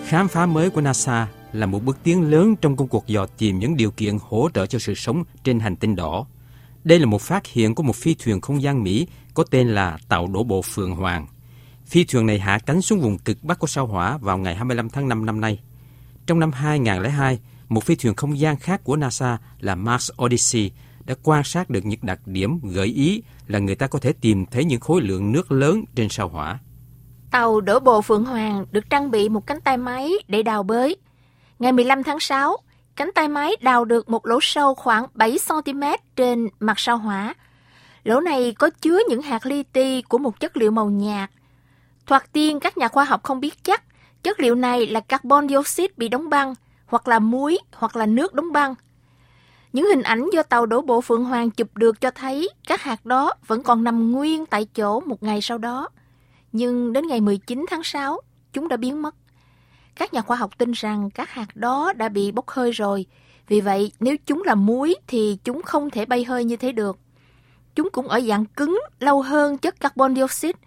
Khám phá mới của NASA là một bước tiến lớn trong công cuộc dò tìm những điều kiện hỗ trợ cho sự sống trên hành tinh đỏ. Đây là một phát hiện của một phi thuyền không gian Mỹ có tên là tàu đổ bộ Phượng Hoàng. Phi thuyền này hạ cánh xuống vùng cực Bắc của sao Hỏa vào ngày 25 tháng 5 năm nay. Trong năm 2002, một phi thuyền không gian khác của NASA là Mars Odyssey đã quan sát được những đặc điểm gợi ý là người ta có thể tìm thấy những khối lượng nước lớn trên sao Hỏa. Tàu đổ bộ Phượng Hoàng được trang bị một cánh tay máy để đào bới. Ngày 15 tháng 6, cánh tay máy đào được một lỗ sâu khoảng 7 cm trên mặt sao Hỏa. Lỗ này có chứa những hạt li ti của một chất liệu màu nhạt. Thoạt tiên, các nhà khoa học không biết chắc chất liệu này là carbon dioxide bị đóng băng, hoặc là muối, hoặc là nước đóng băng. Những hình ảnh do tàu đổ bộ Phượng Hoàng chụp được cho thấy các hạt đó vẫn còn nằm nguyên tại chỗ một ngày sau đó. Nhưng đến ngày 19 tháng 6, chúng đã biến mất. Các nhà khoa học tin rằng các hạt đó đã bị bốc hơi rồi. Vì vậy, nếu chúng là muối thì chúng không thể bay hơi như thế được. Chúng cũng ở dạng cứng lâu hơn chất carbon dioxide.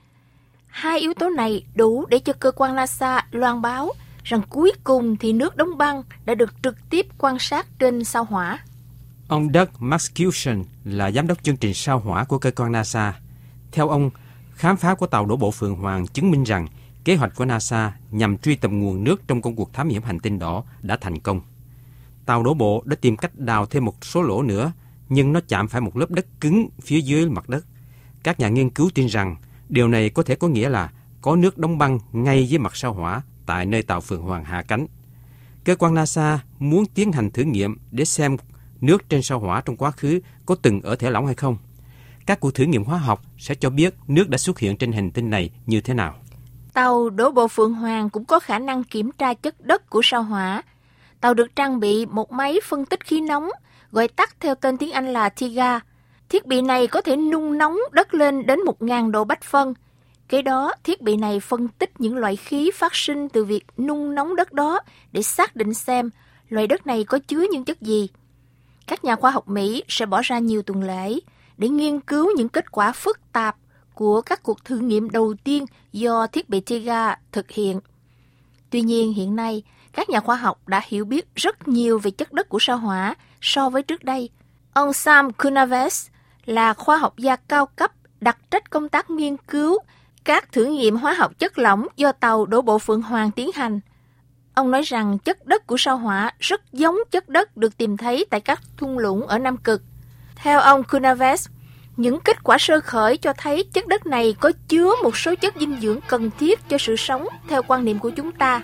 Hai yếu tố này đủ để cho cơ quan NASA loan báo rằng cuối cùng thì nước đóng băng đã được trực tiếp quan sát trên sao Hỏa. Ông Doug Maskewson là giám đốc chương trình sao Hỏa của cơ quan NASA. Theo ông, khám phá của tàu đổ bộ Phượng Hoàng chứng minh rằng kế hoạch của NASA nhằm truy tầm nguồn nước trong công cuộc thám hiểm hành tinh đỏ đã thành công. Tàu đổ bộ đã tìm cách đào thêm một số lỗ nữa, nhưng nó chạm phải một lớp đất cứng phía dưới mặt đất. Các nhà nghiên cứu tin rằng điều này có thể có nghĩa là có nước đóng băng ngay dưới mặt sao Hỏa tại nơi tàu Phượng Hoàng hạ cánh. Cơ quan NASA muốn tiến hành thử nghiệm để xem nước trên sao Hỏa trong quá khứ có từng ở thể lỏng hay không. Các cuộc thử nghiệm hóa học sẽ cho biết nước đã xuất hiện trên hành tinh này như thế nào. Tàu đổ bộ Phượng Hoàng cũng có khả năng kiểm tra chất đất của sao Hỏa. Tàu được trang bị một máy phân tích khí nóng, gọi tắt theo tên tiếng Anh là TIGA. Thiết bị này có thể nung nóng đất lên đến 1.000 độ Bách phân. Kế đó, thiết bị này phân tích những loại khí phát sinh từ việc nung nóng đất đó để xác định xem loại đất này có chứa những chất gì. Các nhà khoa học Mỹ sẽ bỏ ra nhiều tuần lễ để nghiên cứu những kết quả phức tạp của các cuộc thử nghiệm đầu tiên do thiết bị TIGA thực hiện. Tuy nhiên, hiện nay, các nhà khoa học đã hiểu biết rất nhiều về chất đất của sao Hỏa so với trước đây. Ông Sam Kunaves là khoa học gia cao cấp đặc trách công tác nghiên cứu các thử nghiệm hóa học chất lỏng do tàu đổ bộ Phượng Hoàng tiến hành. Ông nói rằng chất đất của sao Hỏa rất giống chất đất được tìm thấy tại các thung lũng ở Nam Cực. Theo ông Kunaves, những kết quả sơ khởi cho thấy chất đất này có chứa một số chất dinh dưỡng cần thiết cho sự sống theo quan niệm của chúng ta.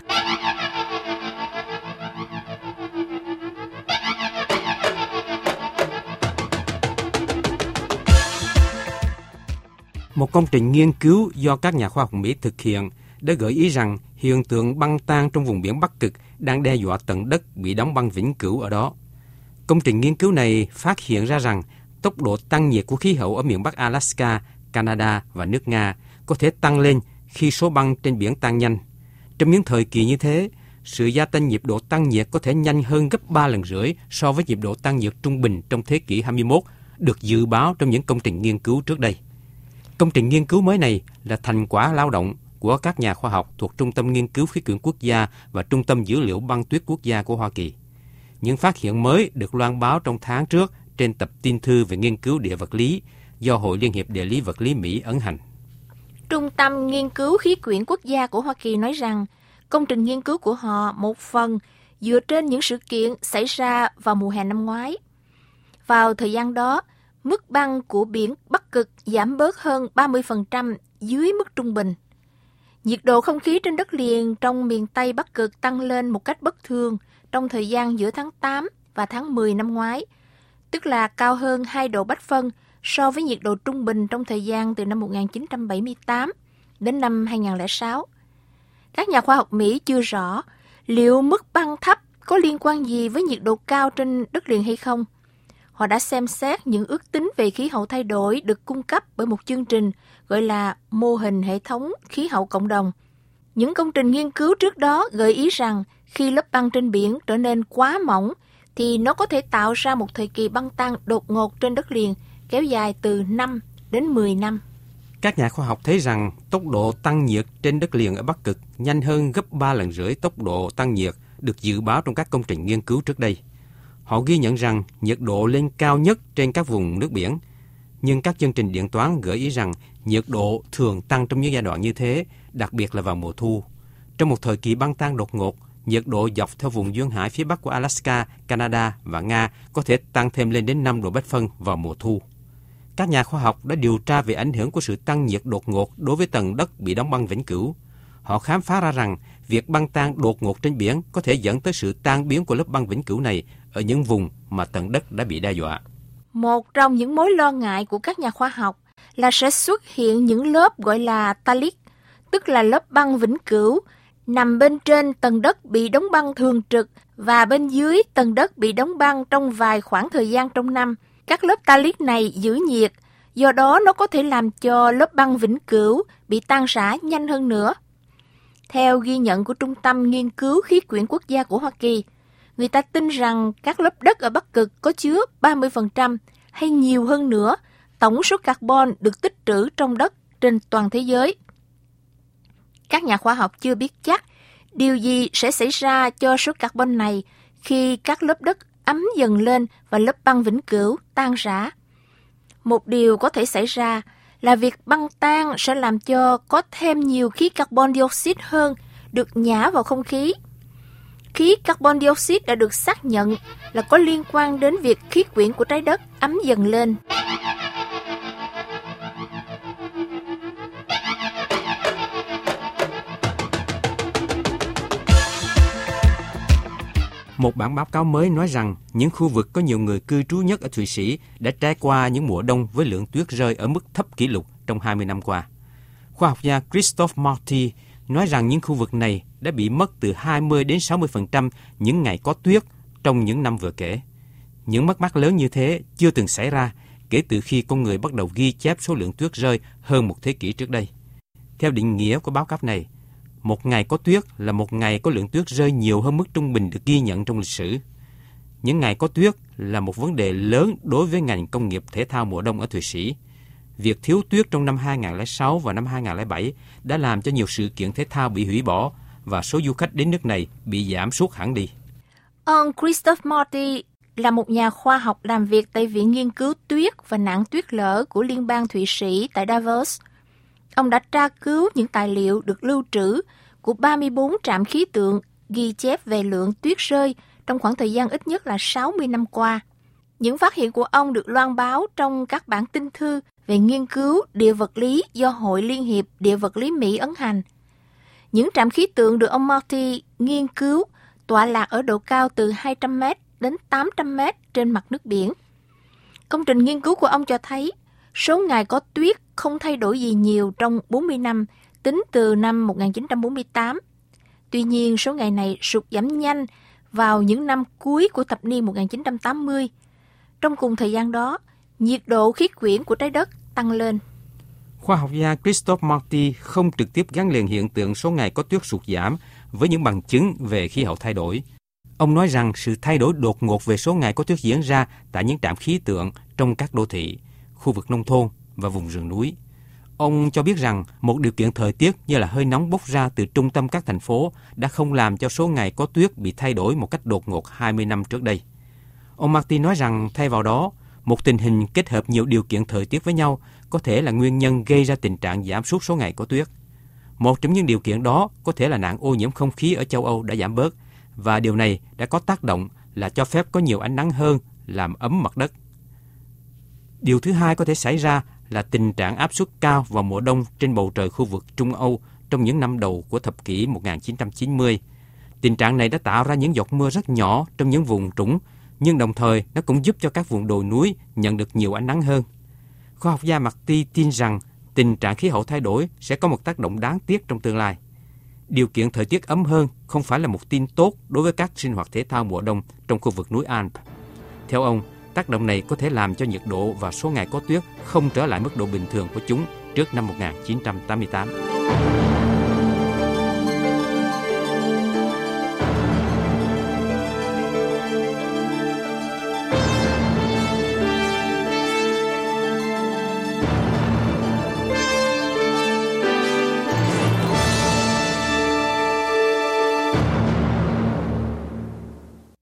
Một công trình nghiên cứu do các nhà khoa học Mỹ thực hiện đã gợi ý rằng hiện tượng băng tan trong vùng biển Bắc Cực đang đe dọa tầng đất bị đóng băng vĩnh cửu ở đó. Công trình nghiên cứu này phát hiện ra rằng tốc độ tăng nhiệt của khí hậu ở miền Bắc Alaska, Canada và nước Nga có thể tăng lên khi số băng trên biển tan nhanh. Trong những thời kỳ như thế, sự gia tăng nhịp độ tăng nhiệt có thể nhanh hơn gấp 3 lần rưỡi so với nhịp độ tăng nhiệt trung bình trong thế kỷ 21, được dự báo trong những công trình nghiên cứu trước đây. Công trình nghiên cứu mới này là thành quả lao động của các nhà khoa học thuộc Trung tâm Nghiên cứu Khí quyển Quốc gia và Trung tâm Dữ liệu Băng tuyết Quốc gia của Hoa Kỳ. Những phát hiện mới được loan báo trong tháng trước trên tập tin thư về nghiên cứu địa vật lý do Hội Liên hiệp Địa lý Vật lý Mỹ ấn hành. Trung tâm Nghiên cứu Khí quyển Quốc gia của Hoa Kỳ nói rằng công trình nghiên cứu của họ một phần dựa trên những sự kiện xảy ra vào mùa hè năm ngoái. Vào thời gian đó, mức băng của biển Bắc Cực giảm bớt hơn 30% dưới mức trung bình. Nhiệt độ không khí trên đất liền trong miền Tây Bắc Cực tăng lên một cách bất thường trong thời gian giữa tháng 8 và tháng 10 năm ngoái, tức là cao hơn 2 độ Bách phân so với nhiệt độ trung bình trong thời gian từ năm 1978 đến năm 2006. Các nhà khoa học Mỹ chưa rõ liệu mức băng thấp có liên quan gì với nhiệt độ cao trên đất liền hay không. Họ đã xem xét những ước tính về khí hậu thay đổi được cung cấp bởi một chương trình gọi là mô hình hệ thống khí hậu cộng đồng. Những công trình nghiên cứu trước đó gợi ý rằng khi lớp băng trên biển trở nên quá mỏng thì nó có thể tạo ra một thời kỳ băng tan đột ngột trên đất liền kéo dài từ 5 đến 10 năm. Các nhà khoa học thấy rằng tốc độ tăng nhiệt trên đất liền ở Bắc Cực nhanh hơn gấp 3 lần rưỡi tốc độ tăng nhiệt được dự báo trong các công trình nghiên cứu trước đây. Họ ghi nhận rằng nhiệt độ lên cao nhất trên các vùng nước biển, nhưng các chương trình điện toán gợi ý rằng nhiệt độ thường tăng trong những giai đoạn như thế, đặc biệt là vào mùa thu. Trong một thời kỳ băng tan đột ngột, nhiệt độ dọc theo vùng duyên hải phía bắc của Alaska, Canada và Nga có thể tăng thêm lên đến 5 độ bách phân vào mùa thu. Các nhà khoa học đã điều tra về ảnh hưởng của sự tăng nhiệt đột ngột đối với tầng đất bị đóng băng vĩnh cửu. Họ khám phá ra rằng việc băng tan đột ngột trên biển có thể dẫn tới sự tan biến của lớp băng vĩnh cửu này ở những vùng mà tầng đất đã bị đe dọa. Một trong những mối lo ngại của các nhà khoa học là sẽ xuất hiện những lớp gọi là talik, tức là lớp băng vĩnh cửu, nằm bên trên tầng đất bị đóng băng thường trực và bên dưới tầng đất bị đóng băng trong vài khoảng thời gian trong năm. Các lớp talik này giữ nhiệt, do đó nó có thể làm cho lớp băng vĩnh cửu bị tan rã nhanh hơn nữa. Theo ghi nhận của Trung tâm Nghiên cứu Khí quyển Quốc gia của Hoa Kỳ, người ta tin rằng các lớp đất ở Bắc Cực có chứa 30% hay nhiều hơn nữa tổng số carbon được tích trữ trong đất trên toàn thế giới. Các nhà khoa học chưa biết chắc điều gì sẽ xảy ra cho số carbon này khi các lớp đất ấm dần lên và lớp băng vĩnh cửu tan rã. Một điều có thể xảy ra là việc băng tan sẽ làm cho có thêm nhiều khí carbon dioxide hơn được nhả vào không khí. Khí carbon dioxide đã được xác nhận là có liên quan đến việc khí quyển của trái đất ấm dần lên. Một bản báo cáo mới nói rằng những khu vực có nhiều người cư trú nhất ở Thụy Sĩ đã trải qua những mùa đông với lượng tuyết rơi ở mức thấp kỷ lục trong 20 năm qua. Khoa học gia Christoph Marty nói rằng những khu vực này đã bị mất từ 20 đến 60% những ngày có tuyết trong những năm vừa kể. Những mất mát lớn như thế chưa từng xảy ra kể từ khi con người bắt đầu ghi chép số lượng tuyết rơi hơn một thế kỷ trước đây. Theo định nghĩa của báo cáo này, một ngày có tuyết là một ngày có lượng tuyết rơi nhiều hơn mức trung bình được ghi nhận trong lịch sử. Những ngày có tuyết là một vấn đề lớn đối với ngành công nghiệp thể thao mùa đông ở Thụy Sĩ. Việc thiếu tuyết trong năm 2006 và năm 2007 đã làm cho nhiều sự kiện thể thao bị hủy bỏ và số du khách đến nước này bị giảm sút hẳn đi. Ông Christoph Marty là một nhà khoa học làm việc tại Viện Nghiên cứu Tuyết và Nạn tuyết lở của Liên bang Thụy Sĩ tại Davos. Ông đã tra cứu những tài liệu được lưu trữ của 34 trạm khí tượng ghi chép về lượng tuyết rơi trong khoảng thời gian ít nhất là 60 năm qua. Những phát hiện của ông được loan báo trong các bản tin thư về nghiên cứu địa vật lý do Hội Liên hiệp Địa vật lý Mỹ ấn hành. Những trạm khí tượng được ông Marty nghiên cứu tọa lạc ở độ cao từ 200 m đến 800 m trên mặt nước biển. Công trình nghiên cứu của ông cho thấy số ngày có tuyết không thay đổi gì nhiều trong 40 năm, tính từ năm 1948. Tuy nhiên, số ngày này sụt giảm nhanh vào những năm cuối của thập niên 1980. Trong cùng thời gian đó, nhiệt độ khí quyển của trái đất tăng lên. Khoa học gia Christoph Marty không trực tiếp gắn liền hiện tượng số ngày có tuyết sụt giảm với những bằng chứng về khí hậu thay đổi. Ông nói rằng sự thay đổi đột ngột về số ngày có tuyết diễn ra tại những trạm khí tượng trong các đô thị, khu vực nông thôn và vùng rừng núi. Ông cho biết rằng một điều kiện thời tiết như là hơi nóng bốc ra từ trung tâm các thành phố đã không làm cho số ngày có tuyết bị thay đổi một cách đột ngột 20 năm trước đây. Ông Marty nói rằng thay vào đó, một tình hình kết hợp nhiều điều kiện thời tiết với nhau có thể là nguyên nhân gây ra tình trạng giảm sút số ngày có tuyết. Một trong những điều kiện đó có thể là nạn ô nhiễm không khí ở châu Âu đã giảm bớt, và điều này đã có tác động là cho phép có nhiều ánh nắng hơn, làm ấm mặt đất. Điều thứ hai có thể xảy ra là tình trạng áp suất cao vào mùa đông trên bầu trời khu vực Trung Âu trong những năm đầu của thập kỷ 1990. Tình trạng này đã tạo ra những giọt mưa rất nhỏ trong những vùng trũng, nhưng đồng thời nó cũng giúp cho các vùng đồi núi nhận được nhiều ánh nắng hơn. Khoa học gia Marty tin rằng tình trạng khí hậu thay đổi sẽ có một tác động đáng tiếc trong tương lai. Điều kiện thời tiết ấm hơn không phải là một tin tốt đối với các sinh hoạt thể thao mùa đông trong khu vực núi Alps. Theo ông, tác động này có thể làm cho nhiệt độ và số ngày có tuyết không trở lại mức độ bình thường của chúng trước năm 1988.